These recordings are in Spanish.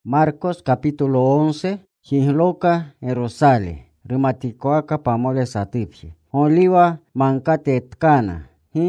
Marcos capítulo 11, Jihloka Erosale, Rimaticoaca pamole satipsi. Oliva mancatetkana,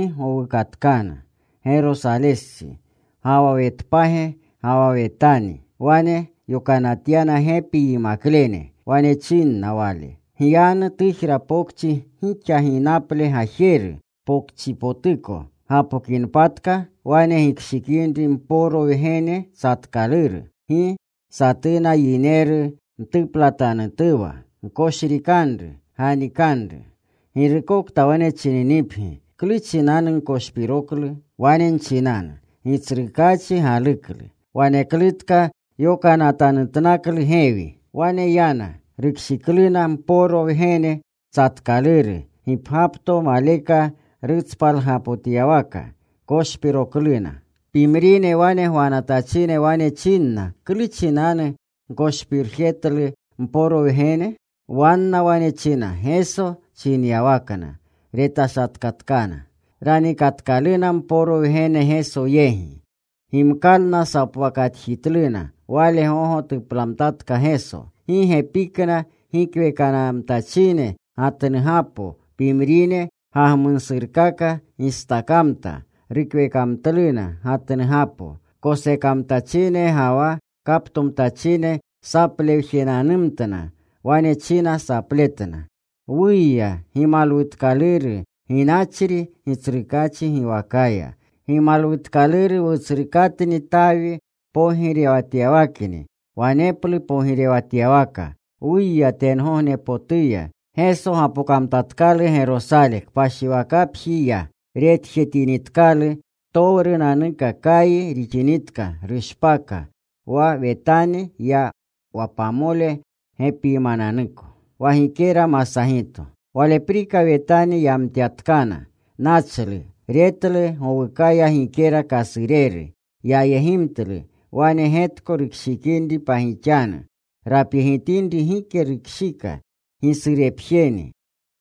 ucatkana, Erosalesi, Hawavetpaje, Hawawetani, Wane, Yocanatiana hepi maclene, Wane chinna vale. Hiana tijra pokchi, hicha hinaple hajer, pokchi potico, Hapokin patka, Wane hikshikindin poro vejene, satkalir. Hi satena yiner ntiplatan tuwa nkoshirikandre hanikandre hirikok tawane chininiphi klichinanen koshpirokle wanen chinan hitrikachi halikle wane klitka yokanatan tnakle hevi wane yana rikshiklina mporo vehene tsatkalire hiphapto maleka ritspal hapotiawaka koshpiroklina Pimrine wane huanatachine wane chinna, klichinane, gospirjetele, mporo vejene, wanna wane china, heso chiniawakana, retasat katkana. Rani katkalina mporo vejene heso yehi. Himkalna sapwakat hitlina, wale hoho tuplamtatka heso. Hihe pikna, hikwekana mtachine, hatenhapo, pimrine, hahmunsirkaka, istakamta. Rikwekamtalina haten hapo, kosekamtachine hawa, kaptumtachine saplevjenanimtana, wane china sapletana. Uya, himalwitkaliri, hinachiri, hitrikachi hiwakaya. Himalwitkaliri utsrikatini tavi, pohirewatiawakini, wanepli pohirewatiawaka. Uya tenhone potuya, heso hapokamtatkali herosalek, pashiwakaphiya. Retjetinitkale, torenanka kai richinitka, rishpaka, wa vetane ya wapamole hepi mananiko. Wahikera masahito. Waleprika vetane yamtiatkana, nachle, retle howikaya hikera kasirere, ya yehimtle, wane hetko rikshikindi pahichana, rapihitindi hike rikshika, hisirepjene,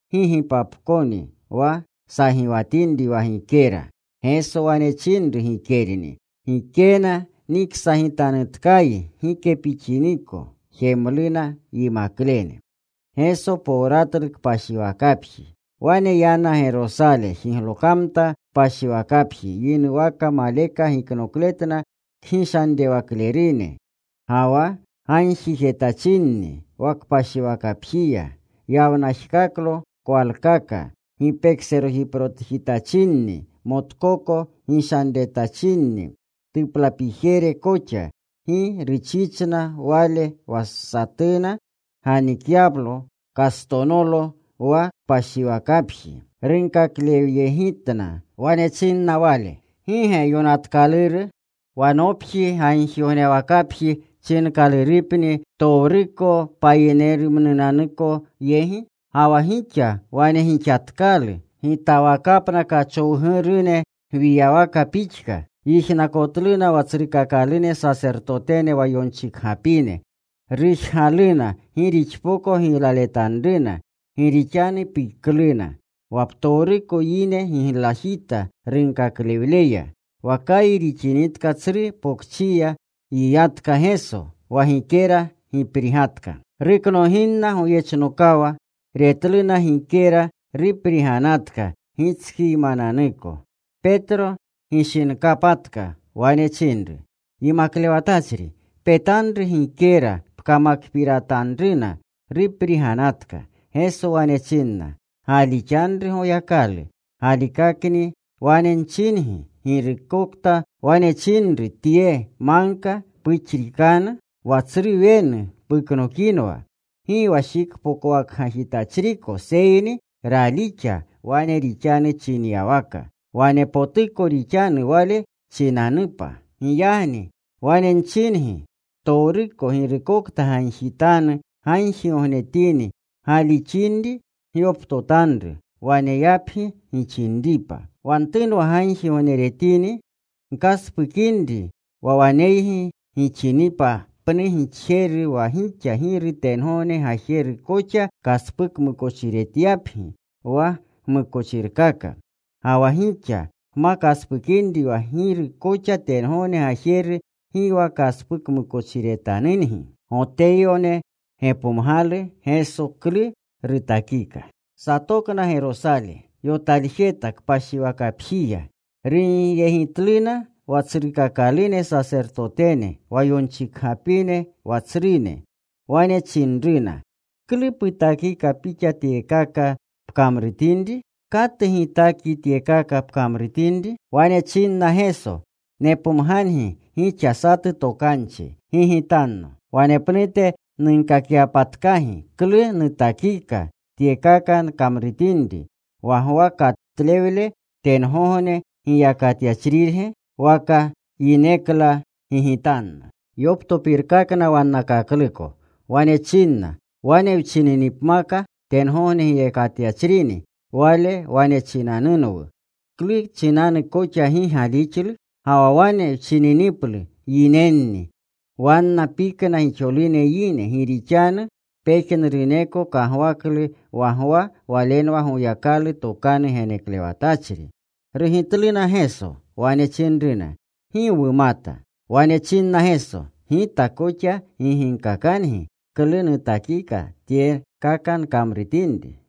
hihipapkoni, wa sahiwatindi wa hikera. Heso wane chindri hikerini. Hikena niksahitanetkai hike pichiniko. Hemlina yimaklene. Heso poratrik pashiwakaphi. Wane yana herosale hihlokamta pashiwakaphi. Yinuwaka maleka hiknokletna hishandewaklerine. Hawa hanhihetachinni wakpashiwakaphiya. Yawnashkaklo koalkaka. Hipexero hiprotihitachinni, motkoko hishandetachinni, tiplapijere kocha, hi richichna wale wasatena, hanikiablo, kastonolo, wa pashiwakaphi, rinkakleyehitna, wanechinna wale, hihe yonatkalir, wanophi hanshionewakaphi, chinkaliripni, toriko payenerimnaniko yehi, Hawa hicha, wane hinchatkale, hitawakapna kachouhurine, viyawaka pichka, ihnakotlina watsrikakaline sacertotene wayonchikhapine, richhalina, hirichpoko hilaletandrina, hirichani piklina, waptoriko yine hilashita, rinkaklevleya, wakai richinitka tsri pokchia, iyatka heso, wahikera hiprihatka. Rikno hinna huyechnokawa, Retlina hinkera riprihanatka, hitski mananiko. Petro hishinkapatka, wane chindri. Imaklewatachri, petandri hinkera, pkamakpiratandrina, riprihanatka. Heso wane chinna. Halichandri hoyakale. Halikakini, wane chinhi. Hirikokta, wane chindri tie, manka, puchrikana, watsri wen, puknokinwa. Hi washik pokoak hahitachriko seini ralicha wane richane chiniawaka. Wane potiko richane wale chinanupa. Hiyani wane nchinhi. Toriko hirikokta hanshitane hanshionetini halichindi hioptotandre. Wane yapi hichindipa. Wantino hanshioneretini nkaspikindi wawaneihi hichinipa. Hicheri wa hincha hiri tenhone hasheri kocha kaspuk mukochiretiaphi wa mukochirkaka. Hawa hincha makaspukindi wa hiri kocha tenhone hasheri hiwa kaspuk mukochiretanini. Hoteyone hepumhale hesokli ritakika. Satokna herosale yotaljetak pashiwakapjia. Rin yehitlina watsrikakaline sacerdotene wayonchikhapine watsrine wane chinrina. Klipitaki kapicha tiekaka pkamritindi, katehitaki tiekaka pkamritindi, wane chinna heso, nepumhanhi hichasati tokanchi, hihitanno, wane pnite ninkakiapatkahi, kli nitakika tiekakan kamritindi, wahwa katlevile tenhohone hiyakatiachrirhe, waka inekla hihitanna. Yopto pirkakna wannakakliko, wane chinna, wane chininipmaka tenhone hiyakatiachrini, wale wane chinanunwe. Klik chinani kocha hihalichil, hawa wane chininipli yinenni. Wanna pikna hicholine yine hirichana, peken rineko kahwakli wahwa walenwa huyakali tokani heneklewatachiri. Rihitlina heso, wane chinrina, hi wimata, wane chinna heso, hi takocha hi hinkakanhi, kalinu takika tie kakan kamritindi.